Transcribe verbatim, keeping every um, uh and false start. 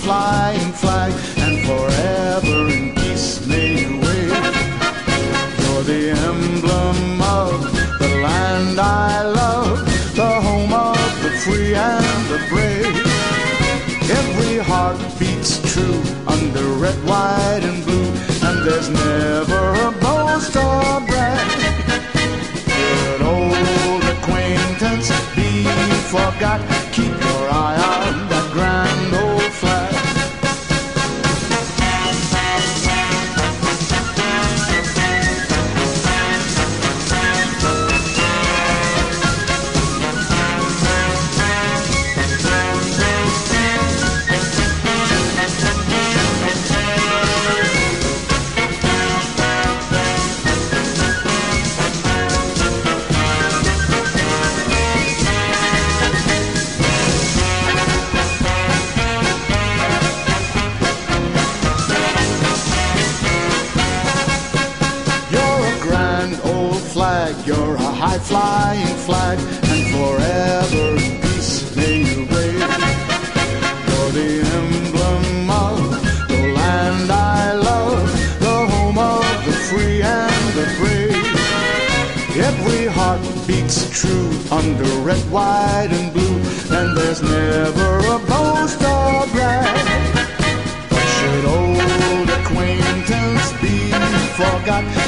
high-flying flag, and forever in peace may you wave. You're the emblem of the land I love, the home of the free and the brave. Every heart beats true under red, white, and blue, and there's never a boast or brag. Good old acquaintance be forgot, keep your eye on that grand old flag. You're a high-flying flag, and forever in peace may you reign. You're the emblem of the land I love, the home of the free and the brave. Every heart beats true under red, white, and blue, and there's never a boast or brag. But should old acquaintance be forgot,